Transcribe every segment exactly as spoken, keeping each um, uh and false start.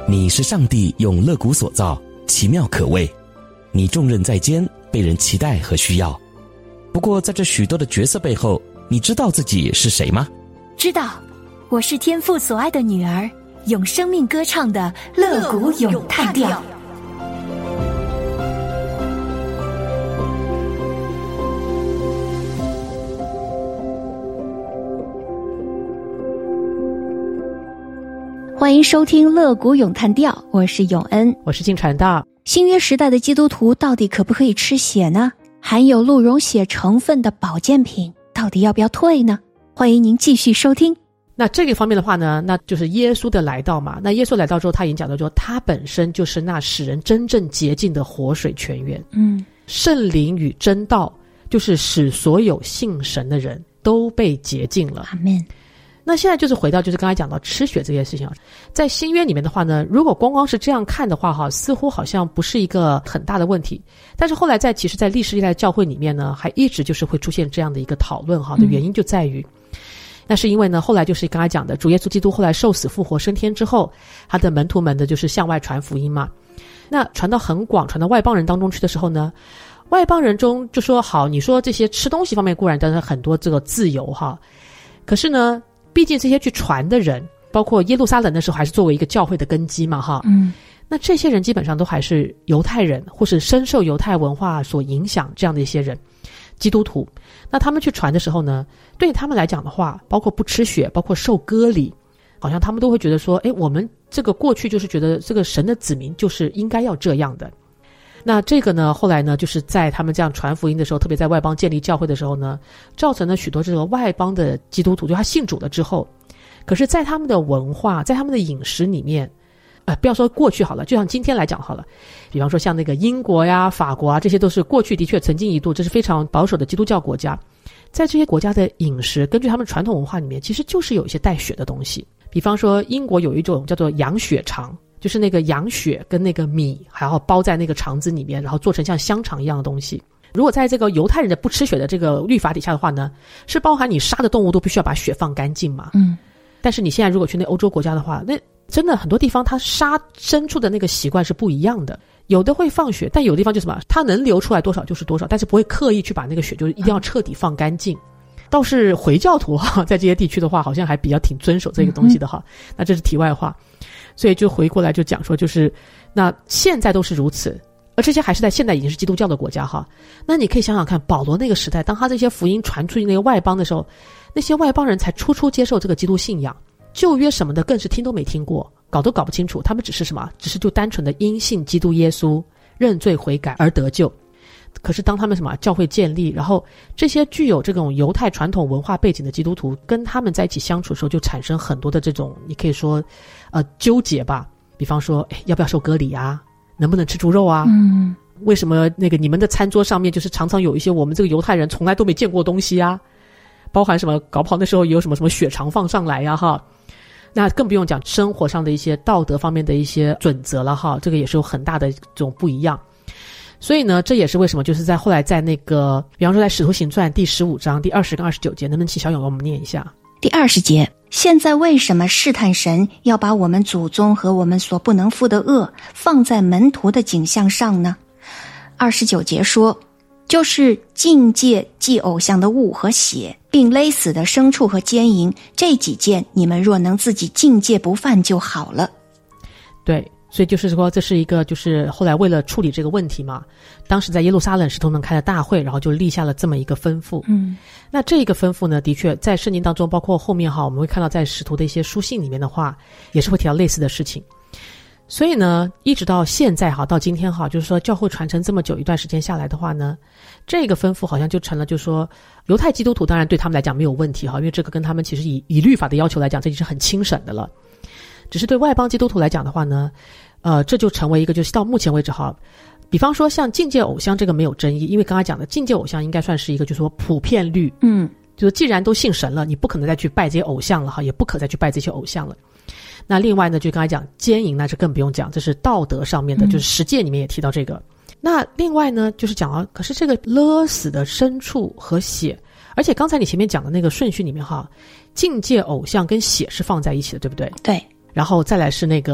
你是上帝用肋骨所造，奇妙可畏。你重任在肩，被人期待和需要。不过在这许多的角色背后，你知道自己是谁吗？ 知道，我是天父所爱的女儿，用生命歌唱的肋骨咏叹调。欢迎收听肋骨咏叹调，我是永恩， 我是静传道。 新约时代的基督徒到底可不可以吃血呢？含有鹿茸血成分的保健品到底要不要退呢？欢迎您继续收听。 那这个方面的话呢，那就是耶稣的来到嘛。那耶稣来到之后，他已经讲到说，他本身就是那使人真正洁净的活水泉源。嗯，圣灵与真道就是使所有信神的人都被洁净了。 阿们。 那现在就是回到就是刚才讲到吃血这件事情，在新约里面的话呢，如果光光是这样看的话哈，似乎好像不是一个很大的问题。但是后来在其实在历史历代教会里面呢，还一直就是会出现这样的一个讨论哈的原因就在于、嗯、那是因为呢后来就是刚才讲的主耶稣基督后来受死复活升天之后，他的门徒们的就是向外传福音嘛。那传到很广，传到外邦人当中去的时候呢，外邦人中就说好，你说这些吃东西方面固然当然很多这个自由哈，可是呢毕竟这些去传的人，包括耶路撒冷的时候还是作为一个教会的根基嘛哈，嗯，那这些人基本上都还是犹太人，或是深受犹太文化所影响这样的一些人，基督徒。那他们去传的时候呢，对他们来讲的话，包括不吃血，包括受割礼，好像他们都会觉得说，诶，我们这个过去就是觉得这个神的子民就是应该要这样的。那这个呢后来呢就是在他们这样传福音的时候，特别在外邦建立教会的时候呢，造成了许多这个外邦的基督徒，就他信主了之后，可是在他们的文化，在他们的饮食里面呃，不要说过去好了，就像今天来讲好了，比方说像那个英国呀法国啊，这些都是过去的确曾经一度这是非常保守的基督教国家，在这些国家的饮食根据他们传统文化里面其实就是有一些带血的东西。比方说英国有一种叫做羊血肠，就是那个羊血跟那个米还要包在那个肠子里面，然后做成像香肠一样的东西。如果在这个犹太人的不吃血的这个律法底下的话呢，是包含你杀的动物都必须要把血放干净嘛。嗯，但是你现在如果去那欧洲国家的话，那真的很多地方它杀牲畜的那个习惯是不一样的，有的会放血，但有的地方就什么它能流出来多少就是多少，但是不会刻意去把那个血就是一定要彻底放干净。倒是回教徒哈，在这些地区的话好像还比较挺遵守这个东西的哈、嗯、那这是题外话。所以就回过来就讲说，就是那现在都是如此，而这些还是在现在已经是基督教的国家哈。那你可以想想看，保罗那个时代，当他这些福音传出去那个外邦的时候，那些外邦人才初初接受这个基督信仰，旧约什么的更是听都没听过，搞都搞不清楚，他们只是什么，只是就单纯的因信基督耶稣认罪悔改而得救。可是当他们什么教会建立，然后这些具有这种犹太传统文化背景的基督徒跟他们在一起相处的时候，就产生很多的这种你可以说呃纠结吧。比方说诶要不要受割礼啊，能不能吃猪肉啊，嗯，为什么那个你们的餐桌上面就是常常有一些我们这个犹太人从来都没见过东西啊，包含什么搞不好那时候有什么什么血肠放上来呀、啊、哈。那更不用讲生活上的一些道德方面的一些准则了哈，这个也是有很大的这种不一样。所以呢，这也是为什么就是在后来在那个比方说在使徒行传第十五章第二十跟二十九节，能不能请小勇给我们念一下？ 第二十节，现在为什么试探神，要把我们祖宗和我们所不能负的恶放在门徒的景象上呢？二十九节说，就是禁戒祭偶像的物和血，并勒死的牲畜和奸淫，这几件你们若能自己禁戒不犯就好了。 对，所以就是说这是一个就是后来为了处理这个问题嘛，当时在耶路撒冷使徒们开了大会，然后就立下了这么一个吩咐。嗯，那这个吩咐呢，的确在圣经当中，包括后面哈我们会看到在使徒的一些书信里面的话也是会提到类似的事情。所以呢一直到现在哈，到今天哈，就是说教会传承这么久一段时间下来的话呢，这个吩咐好像就成了就是说犹太基督徒当然对他们来讲没有问题哈，因为这个跟他们其实以以律法的要求来讲这已经是很轻省的了。只是对外邦基督徒来讲的话呢，呃，这就成为一个就是到目前为止哈，比方说像禁戒偶像这个没有争议，因为刚才讲的禁戒偶像应该算是一个就是说普遍律，嗯，就是既然都信神了，你不可能再去拜这些偶像了哈，也不可再去拜这些偶像了。那另外呢，就刚才讲奸淫，那这更不用讲，这是道德上面的，就是十诫里面也提到这个。那另外呢，就是讲啊，可是这个勒死的牲畜和血，而且刚才你前面讲的那个顺序里面哈，禁戒偶像跟血是放在一起的，对不对？ 对。 然后再来是那个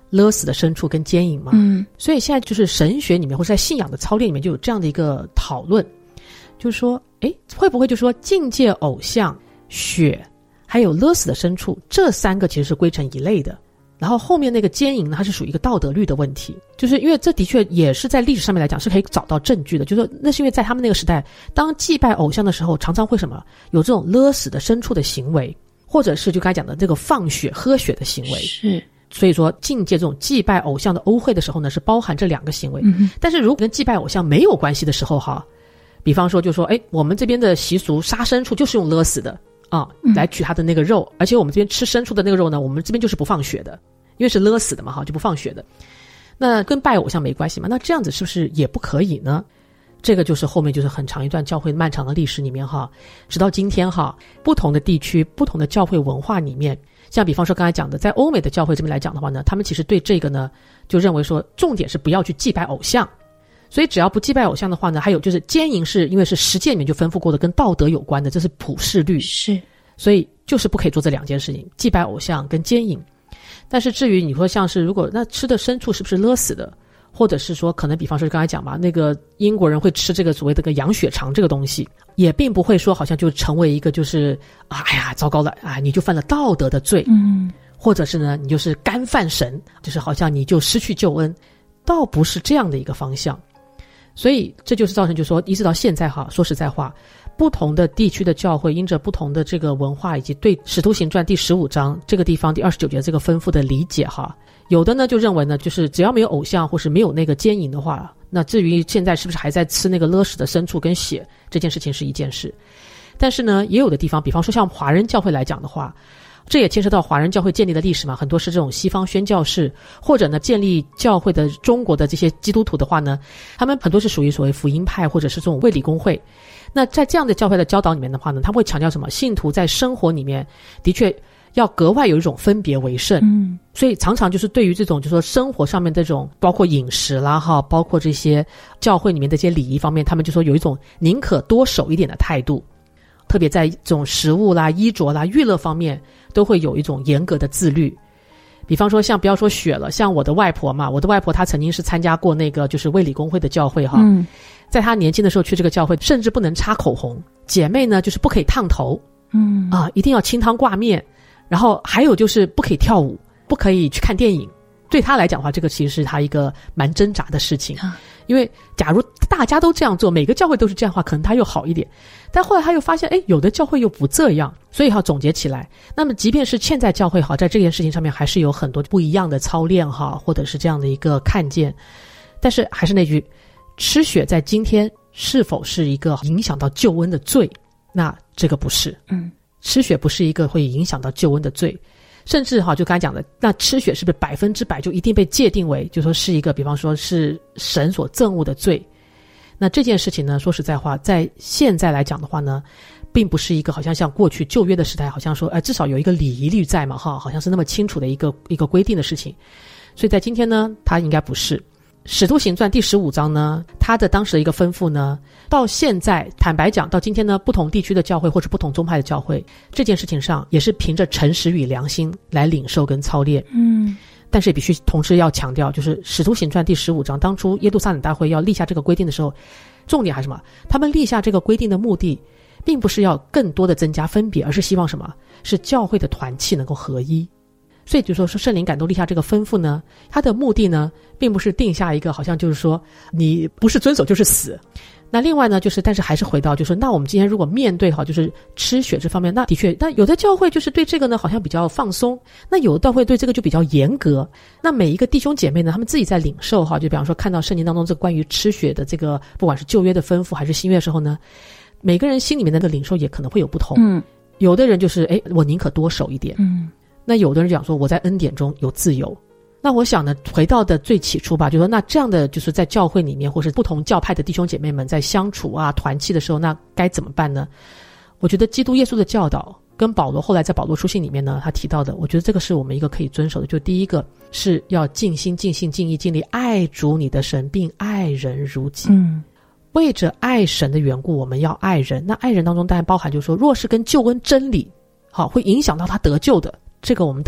勒死的牲畜跟奸淫嘛。 嗯， 所以现在就是神学里面或者在信仰的操练里面就有这样的一个讨论，就是说，诶，会不会就说境界偶像、血还有勒死的牲畜这三个其实是归成一类的，然后后面那个奸淫呢，它是属于一个道德律的问题，就是因为这的确也是在历史上面来讲是可以找到证据的，就是说那是因为在他们那个时代，当祭拜偶像的时候，常常会什么有这种勒死的牲畜的行为，或者是就刚才讲的这个放血喝血的行为。 是， 所以说境界这种祭拜偶像的欧会的时候呢，是包含这两个行为。 嗯， 但是如果跟祭拜偶像没有关系的时候哈，比方说就说，哎，我们这边的习俗杀牲畜就是用勒死的啊，来取它的那个肉，而且我们这边吃牲畜的那个肉呢，我们这边就是不放血的，因为是勒死的嘛哈，就不放血的。那跟拜偶像没关系嘛？那这样子是不是也不可以呢？这个就是后面就是很长一段教会漫长的历史里面哈，直到今天哈，不同的地区、不同的教会文化里面，像比方说刚才讲的，在欧美的教会这边来讲的话呢，他们其实对这个呢，就认为说重点是不要去祭拜偶像。所以只要不祭拜偶像的话呢，还有就是奸淫是因为是十诫里面就吩咐过的，跟道德有关的，这是普世律， 是， 所以就是不可以做这两件事情，祭拜偶像跟奸淫。但是至于你说像是如果那吃的牲畜是不是勒死的，或者是说可能比方说刚才讲嘛，那个英国人会吃这个所谓的个羊血肠这个东西，也并不会说好像就成为一个就是哎呀糟糕了啊，你就犯了道德的罪， 嗯， 或者是呢你就是干犯神，就是好像你就失去救恩，倒不是这样的一个方向。所以这就是造成就是说一直到现在哈，说实在话，不同的地区的教会因着不同的这个文化以及对使徒行传第十五章这个地方第二十九节这个吩咐的理解哈，有的呢就认为呢就是只要没有偶像或是没有那个奸淫的话，那至于现在是不是还在吃那个勒死的牲畜跟血这件事情是一件事。但是呢也有的地方比方说像华人教会来讲的话，这也牵涉到华人教会建立的历史嘛，很多是这种西方宣教士，或者呢建立教会的中国的这些基督徒的话呢，他们很多是属于所谓福音派或者是这种卫理公会。那在这样的教会的教导里面的话呢，他们会强调什么？信徒在生活里面的确要格外有一种分别为圣， 嗯， 所以常常就是对于这种就是说生活上面这种包括饮食啦哈，包括这些教会里面的一些礼仪方面，他们就说有一种宁可多守一点的态度，特别在这种食物啦、衣着啦、娱乐方面都会有一种严格的自律。比方说像不要说血了，像我的外婆嘛，我的外婆她曾经是参加过那个就是卫理公会的教会哈， 嗯， 在她年轻的时候去这个教会，甚至不能擦口红，姐妹呢就是不可以烫头， 嗯啊，一定要清汤挂面，然后还有就是不可以跳舞，不可以去看电影。对她来讲的话，这个其实是她一个蛮挣扎的事情，因为假如大家都这样做，每个教会都是这样的话，可能她又好一点。但后来他又发现，哎，有的教会又不这样，所以要总结起来。那么即便是现在教会哈，在这件事情上面还是有很多不一样的操练哈，或者是这样的一个看见。但是还是那句，吃血在今天是否是一个影响到救恩的罪？那这个不是， 嗯， 吃血不是一个会影响到救恩的罪。甚至哈，就刚才讲的，那吃血是不是百分之百就一定被界定为，就说是一个，比方说是神所憎恶的罪？那这件事情呢，说实在话，在现在来讲的话呢，并不是一个好像像过去旧约的时代，好像说，呃，至少有一个礼仪律在嘛，哈，好像是那么清楚的一个一个规定的事情。所以在今天呢，它应该不是。使徒行传第十五章呢，它的当时的一个吩咐呢，到现在坦白讲，到今天呢，不同地区的教会或是不同宗派的教会，这件事情上也是凭着诚实与良心来领受跟操练。 嗯。 但是也必须同时要强调，就是使徒行传第十五章当初耶路撒冷大会要立下这个规定的时候，重点还是什么？他们立下这个规定的目的并不是要更多的增加分别，而是希望什么？是教会的团契能够合一。所以就说说圣灵感动立下这个吩咐呢，它的目的呢并不是定下一个好像就是说你不是遵守就是死。那另外呢，就是但是还是回到就是那我们今天如果面对好就是吃血这方面，那的确，那有的教会就是对这个呢好像比较放松，那有的教会对这个就比较严格。那每一个弟兄姐妹呢，他们自己在领受哈，就比方说看到圣经当中这个关于吃血的这个，不管是旧约的吩咐还是新约的时候呢，每个人心里面的那个领受也可能会有不同。 嗯， 有的人就是哎，我宁可多守一点。 嗯， 那有的人讲说我在恩典中有自由。那我想呢，回到的最起初吧，就是说那这样的就是在教会里面或是不同教派的弟兄姐妹们在相处啊团契的时候，那该怎么办呢？我觉得基督耶稣的教导跟保罗后来在保罗书信里面呢他提到的，我觉得这个是我们一个可以遵守的。就第一个是要尽心尽性尽意尽力爱主你的神，并爱人如己。 嗯， 为着爱神的缘故，我们要爱人。那爱人当中当然包含就是说，若是跟救恩真理好会影响到他得救的，这个我们当然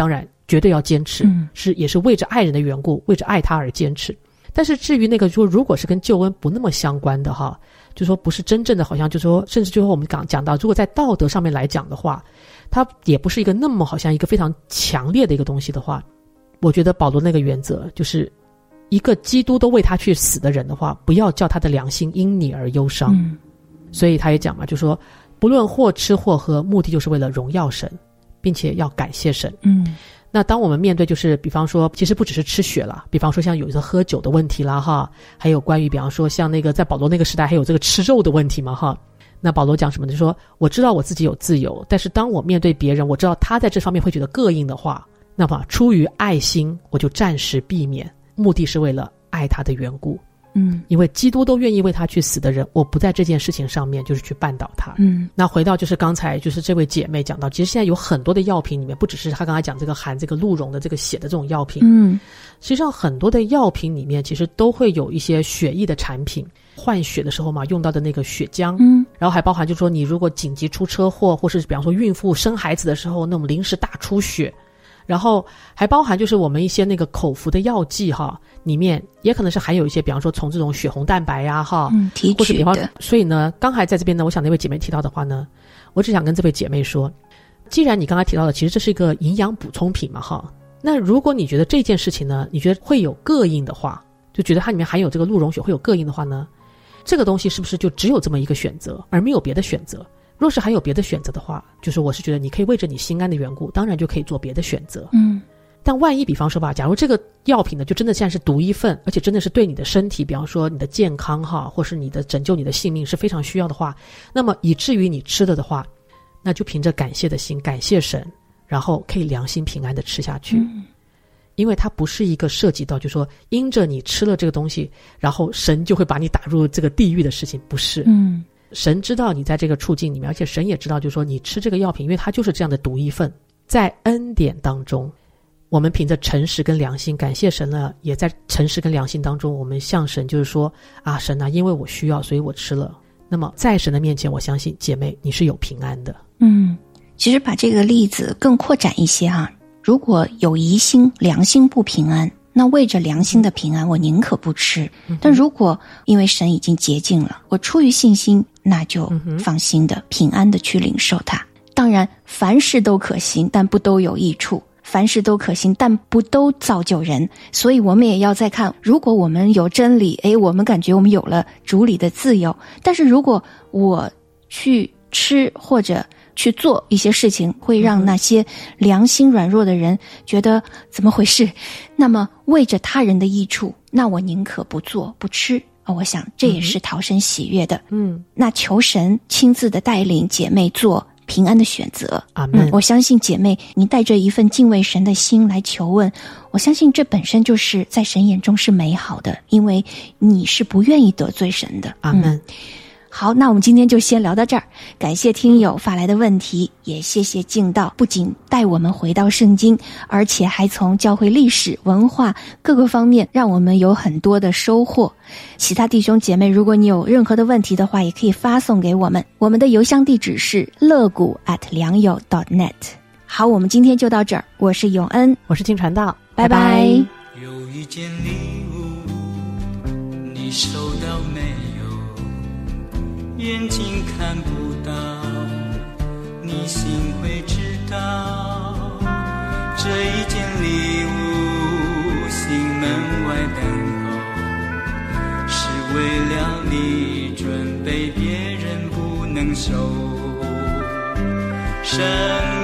绝对要坚持， 嗯， 是也是为着爱人的缘故，为着爱他而坚持。但是至于那个说如果是跟救恩不那么相关的哈，就说不是真正的好像就说甚至最后我们讲讲到如果在道德上面来讲的话，它也不是一个那么好像一个非常强烈的一个东西的话，我觉得保罗那个原则就是一个基督都为他去死的人的话，不要叫他的良心因你而忧伤， 嗯， 所以他也讲嘛，就说不论或吃或喝，目的就是为了荣耀神，并且要感谢神。 嗯， 那当我们面对就是比方说其实不只是吃血了，比方说像有一个喝酒的问题啦哈，还有关于比方说像那个在保罗那个时代还有这个吃肉的问题嘛哈。那保罗讲什么呢？就说我知道我自己有自由，但是当我面对别人，我知道他在这方面会觉得膈应的话，那么出于爱心我就暂时避免，目的是为了爱他的缘故。 嗯， 因为基督都愿意为他去死的人，我不在这件事情上面就是去绊倒他。 嗯， 那回到就是刚才就是这位姐妹讲到，其实现在有很多的药品里面，不只是她刚才讲这个含这个鹿茸的这个血的这种药品， 嗯， 实际上很多的药品里面其实都会有一些血液的产品，换血的时候嘛用到的那个血浆， 嗯， 然后还包含就是说你如果紧急出车祸，或是比方说孕妇生孩子的时候那种临时大出血，然后还包含就是我们一些那个口服的药剂哈，里面也可能是含有一些比方说从这种血红蛋白呀哈， 嗯，提或是比方取的。 所以呢刚才在这边呢，我想那位姐妹提到的话呢，我只想跟这位姐妹说，既然你刚才提到的其实这是一个营养补充品嘛哈，那如果你觉得这件事情呢你觉得会有膈应的话，就觉得它里面含有这个鹿茸血会有膈应的话呢，这个东西是不是就只有这么一个选择而没有别的选择？若是还有别的选择的话，就是我是觉得你可以为着你心安的缘故，当然就可以做别的选择。 嗯， 但万一比方说吧，假如这个药品呢就真的现在是独一份，而且真的是对你的身体比方说你的健康哈，或是你的拯救你的性命是非常需要的话，那么以至于你吃了的话，那就凭着感谢的心感谢神，然后可以良心平安的吃下去。 嗯， 因为它不是一个涉及到就是说因着你吃了这个东西然后神就会把你打入这个地狱的事情，不是。 嗯， 神知道你在这个处境里面，而且神也知道就是说你吃这个药品因为它就是这样的独一份，在恩典当中我们凭着诚实跟良心感谢神了，也在诚实跟良心当中我们向神就是说啊神啊因为我需要所以我吃了，那么在神的面前我相信姐妹你是有平安的。 嗯，其实把这个例子更扩展一些哈，如果有疑心良心不平安，那为着良心的平安我宁可不吃，但如果因为神已经洁净了，我出于信心，那就放心的平安的去领受它。当然凡事都可行，但不都有益处，凡事都可行，但不都造就人，所以我们也要再看，如果我们有真理，诶，我们感觉我们有了主里的自由，但是如果我去吃或者去做一些事情会让那些良心软弱的人觉得怎么回事，那么为着他人的益处，那我宁可不做不吃，我想这也是讨神喜悦的。 嗯， 那求神亲自的带领姐妹做平安的选择。 阿们、 嗯、我相信姐妹你带着一份敬畏神的心来求问，我相信这本身就是在神眼中是美好的，因为你是不愿意得罪神的。 阿们、 嗯，好，那我们今天就先聊到这儿，感谢听友发来的问题，也谢谢敬道不仅带我们回到圣经，而且还从教会历史文化各个方面让我们有很多的收获。其他弟兄姐妹，如果你有任何的问题的话，也可以发送给我们，我们的邮箱地址是乐谷 at 良友 .net。 好，我们今天就到这儿，我是永恩， 我是金传道， 拜拜。 拜拜。 有一件礼物你收到没有，眼睛看不到，你心会知道。这一件礼物，心门外等候，是为了你准备，别人不能收。生